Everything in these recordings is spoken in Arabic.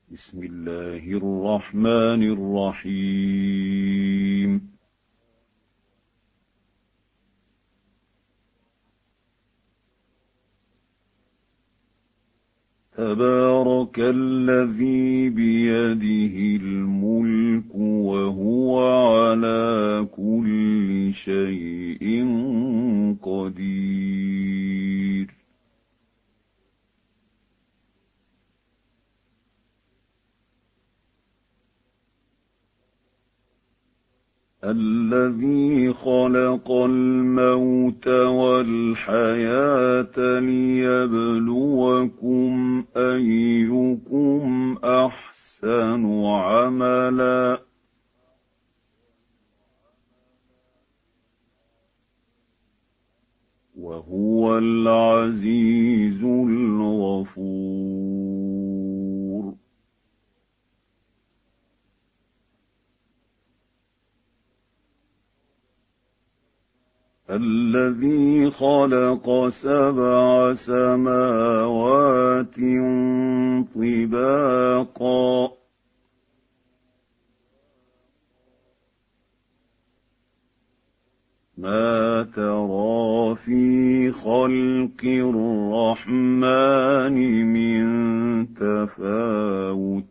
بسم الله الرحمن الرحيم. تبارك الذي بيده الملك وهو على كل شيء قدير. الذي خلق الموت والحياة ليبلوكم أيكم أحسن عملا وهو العزيز الغفور. الذي خلق 7 سماوات طباقا ما ترى في خلق الرحمن من تفاوت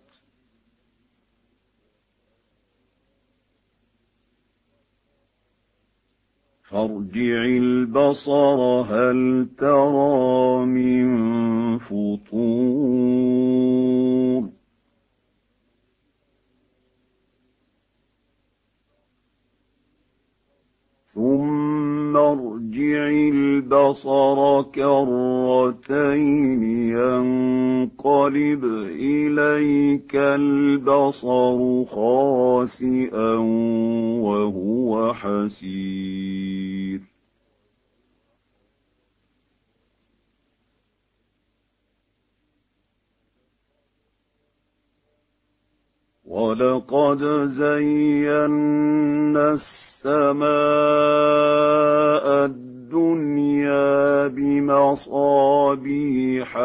فارجع البصر هل ترى من فطور ثم ارجع البصر كرتين ينقلب إليك البصر خاسئا وهو حسير ولقد زينا السماء الدنيا بمصابيح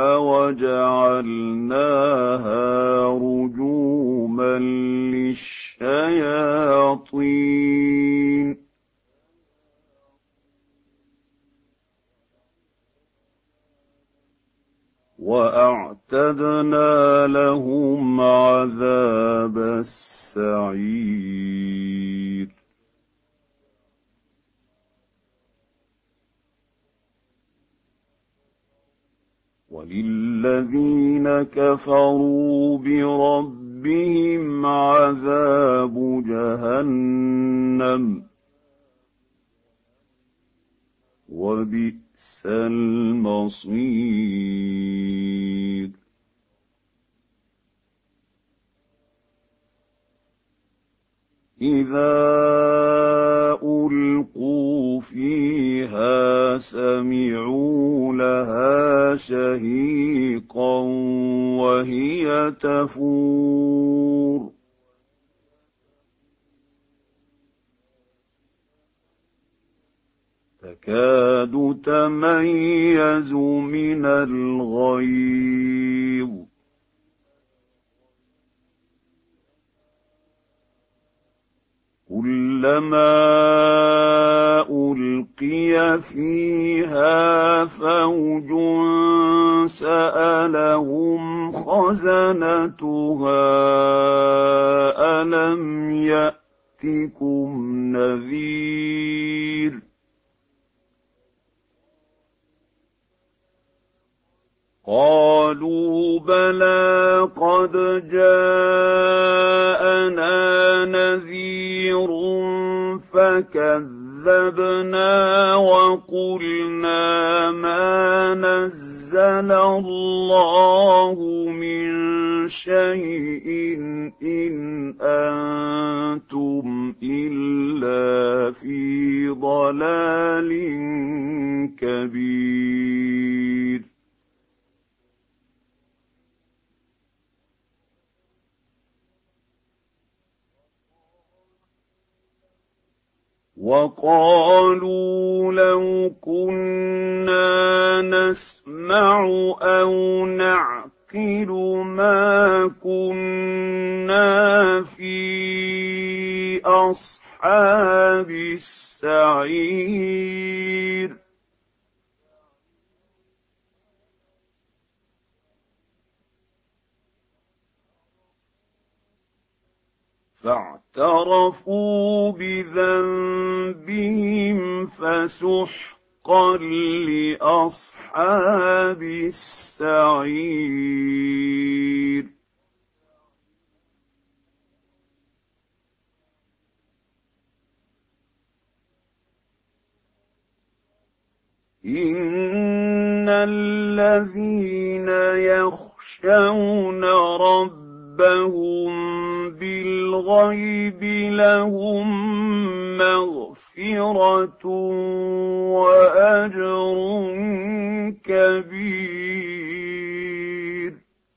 وجعلناها رجوما للشياطين وأعتدنا لهم عذاب السعير. وللذين كفروا بربهم عذاب جهنم وبئس المصير. إذا ألقوا فيها سمعوا لها شهيقا وهي تفور تكاد تميز من الغيظ كلما ألقي فيها فوج سألهم خزنتها ألم يأتكم نذير قالوا بلى قد جاءنا نذير فكذبنا وقلنا ما نزل الله من شيء إن أنتم إلا في ضلال كبير. وقالوا لو كنا نسمع أو نعقل نُعَقِّلُ مَا كُنَّا فِي أَصْحَابِ السَّعِيرِ فاعترفوا بذنبهم فسحقا لأصحاب السعير إن الذين يخشون ربهم بالغيب لهم مغفرة وأجر كبير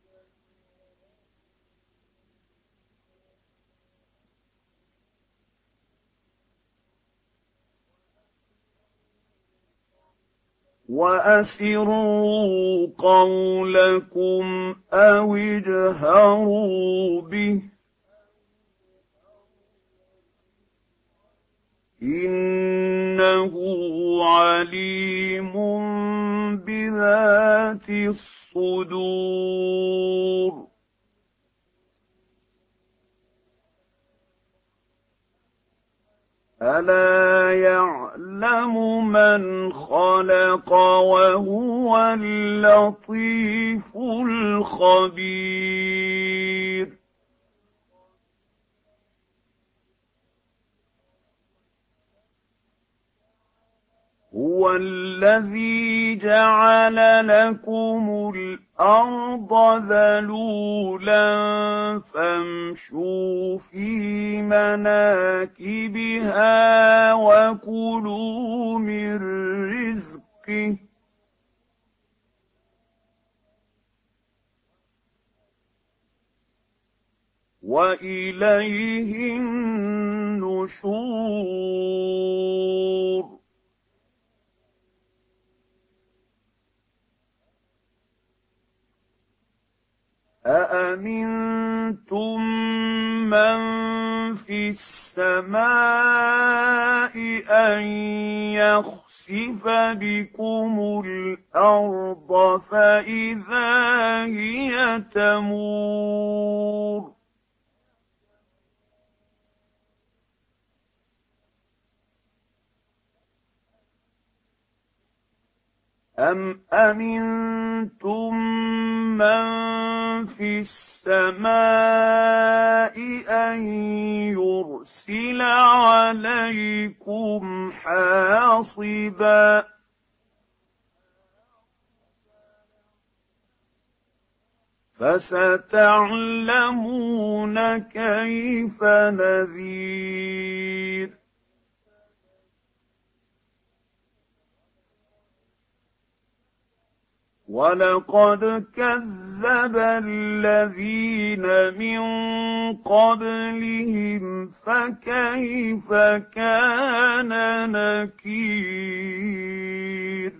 وأسروا قولكم أو اجهروا به إنه عليم بذات الصدور ألا يعلم من خلق وهو اللطيف الخبير هو الذي جعل لكم الأرض ذلولا فامشوا في مناكبها وكلوا من رزقه وإليه النشور أأمنتم من في السماء أن يخسف بكم الأرض فإذا هي تمور أم أمنتم من في السماء أن يرسل عليكم حاصبا فستعلمون كيف نذير ولقد كذب الذين من قبلهم فكيف كان نكير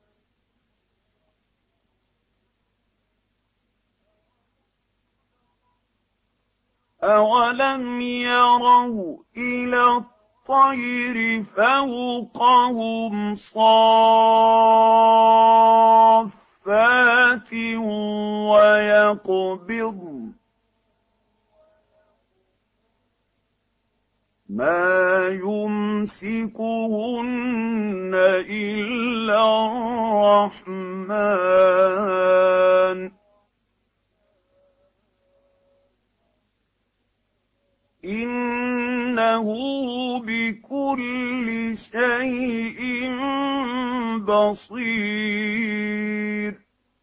أولم يروا إلى الطير فوقهم صافات ويقبضن ما يمسكهن إلا الرحمن إنه بكل شيء بصير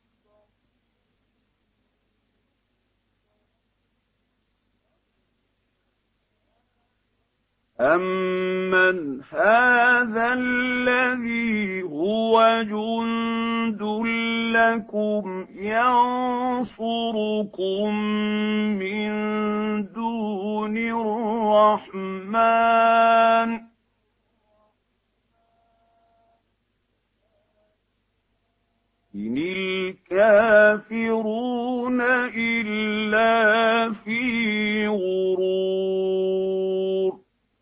أَمَّنْ هَٰذَا الَّذِي هُوَ جُندٌ لَّكُمْ يَنصُرُكُم مِّن دُونِ الرَّحْمَٰنِ ۚ إِنِ الْكَافِرُونَ لفي غرور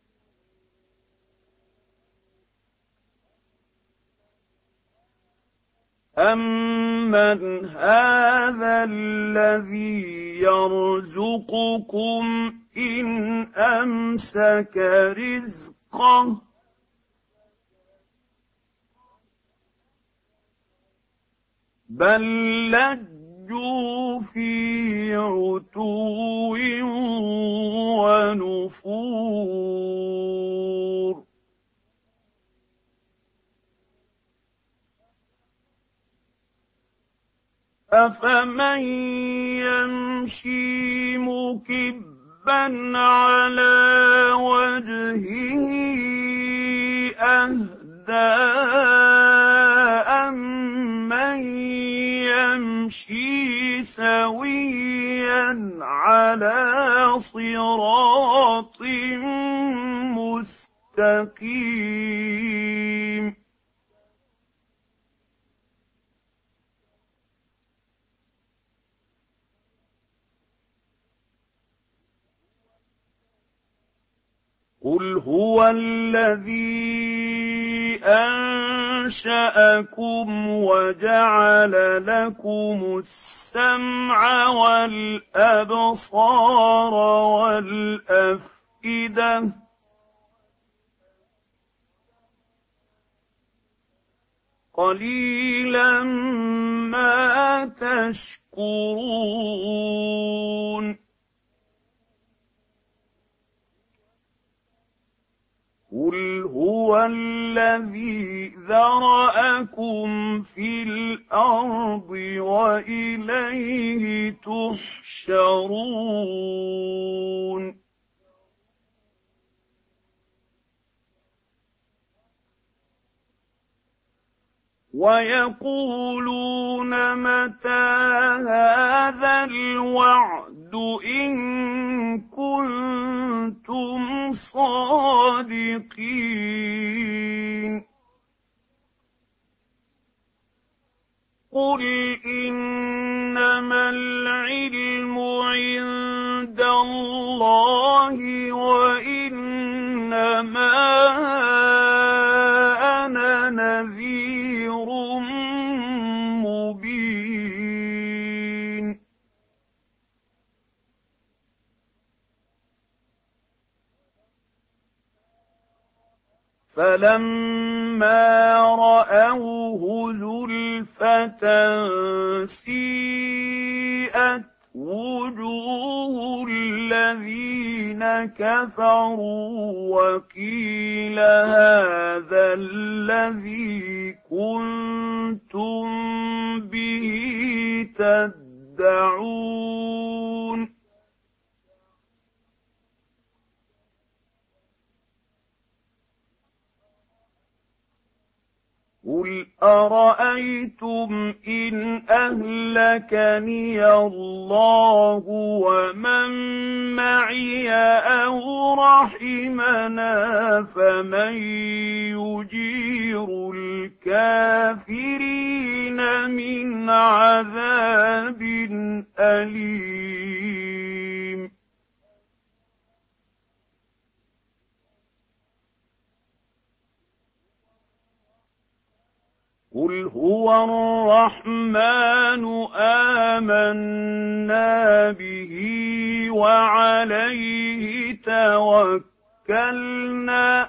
أَمَّنْ هَٰذَا الَّذِي يَرْزُقُكُمْ إِنْ أَمْسَكَ رِزْقَهُ بَل لَّجُّوا فِي عُتُوٍّ وَنُفُورٍ أَفَمَن يَمْشِي مُكِبًّا عَلَىٰ وَجْهِهِ أَهْدَىٰ أَمَّن يَمْشِي سَوِيًّا عَلَىٰ صِرَاطٍ مُّسْتَقِيمٍ قُلْ هُوَ الَّذِي أَنشَأَكُمْ وَجَعَلَ لَكُمُ السَّمْعَ وَالْأَبْصَارَ وَالْأَفْئِدَةَ ۖ قَلِيلًا مَّا تَشْكُرُونَ قُلْ هُوَ الَّذِي ذَرَأَكُمْ فِي الْأَرْضِ وَإِلَيْهِ تُحْشَرُونَ وَيَقُولُونَ مَتَىٰ هَٰذَا الْوَعْدُ إِن كُنتُمْ صَادِقِينَ قُلْ إِنَّمَا الْعِلْمُ عِندَ اللَّهِ وَإِنَّمَا أَنَا نَذِيرٌ مُّبِينٌ فَلَمَّا رَأَوْهُ زُلْفَةً سِيئَتْ وُجُوهُ الَّذِينَ كَفَرُوا وَقِيلَ هَٰذَا الَّذِي كُنتُم بِهِ تَدَّعُونَ قُلْ أَرَأَيْتُمْ إِنْ أَهْلَكَنِيَ اللَّهُ وَمَن مَّعِيَ أَوْ رَحِمَنَا فَمَن يُجِيرُ الْكَافِرِينَ مِنْ عَذَابٍ أَلِيمٍ قُلْ هُوَ الرَّحْمَٰنُ آمَنَّا بِهِ وَعَلَيْهِ تَوَكَّلْنَا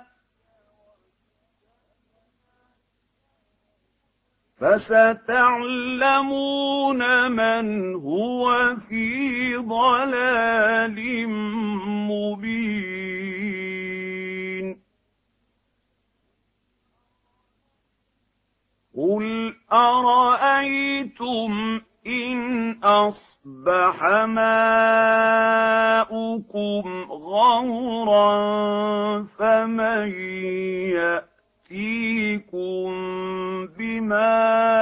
فَسَتَعْلَمُونَ مَنْ هُوَ فِي ضَلَالٍ مُّبِينٍ قُلْ أَرَأَيْتُمْ إِنْ أَصْبَحَ مَاؤُكُمْ غَوْرًا فَمَن يَأْتِيكُم بِمَاءٍ